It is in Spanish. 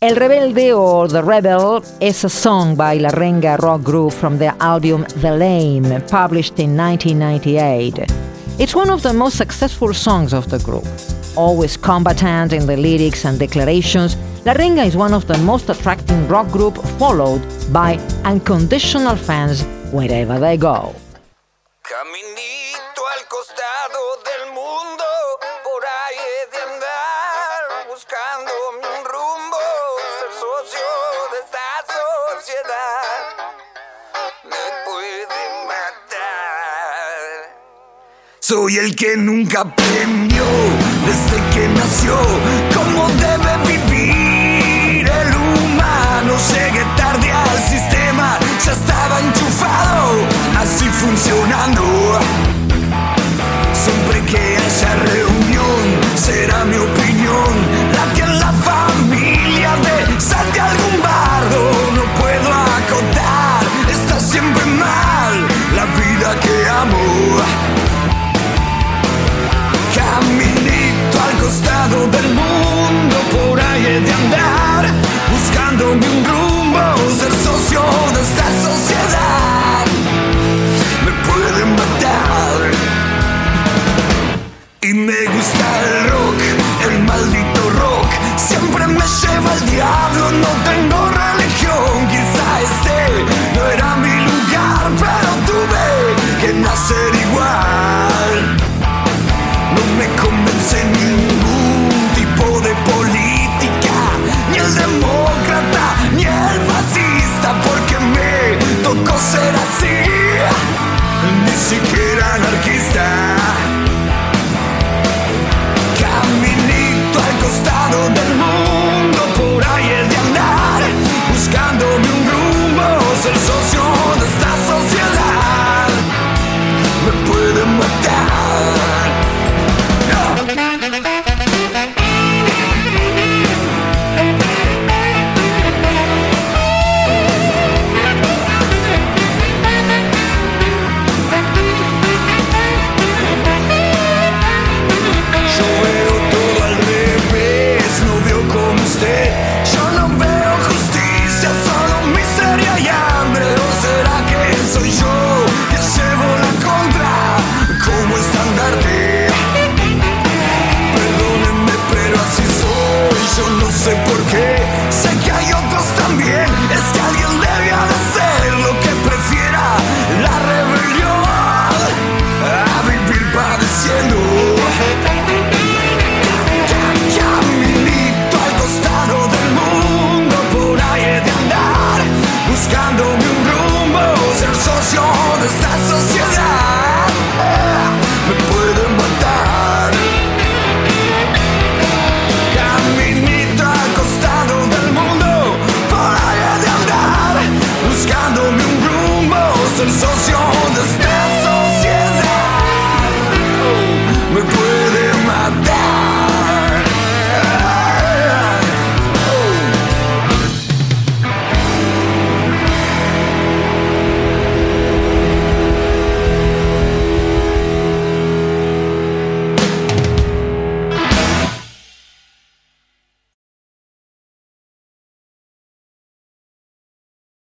El Rebelde or The Rebel is a song by La Renga rock group from their album The Lame, published in 1998. It's one of the most successful songs of the group. Always combatant in the lyrics and declarations, La Renga is one of the most attractive rock group, followed by unconditional fans wherever they go. Caminito al costado del mundo, por ahí he de andar, buscándome un rumbo, ser socio de esta sociedad, me puede matar. Soy el que nunca aprendió, desde que nació, cómo debe vivir el humano. Llegué tarde al sistema, ya estaba enchufado, así funcionando. Siempre que haya reunión, será mi opinión la que en la familia me salte algún bardo. No puedo acotar, está siempre mal la vida que amo. Caminito al costado del mundo, por ahí he de andar, buscándome un rumbo, ser socio de esta sociedad, me pueden matar. Y me gusta el rock, el maldito rock, siempre me lleva al diablo, no tengo religión. Quizá este no era mi lugar, pero tuve que nacer igual. No me convence ningún tipo de política, ni el demócrata, ni el fascista, porque me tocó ser así, ni siquiera anarquista. Caminito al costado del mundo, por ahí he de andar, buscándome un rumbo, ser socio de esta sociedad, me pueden matar. Yo no sé por qué, sé que hay otro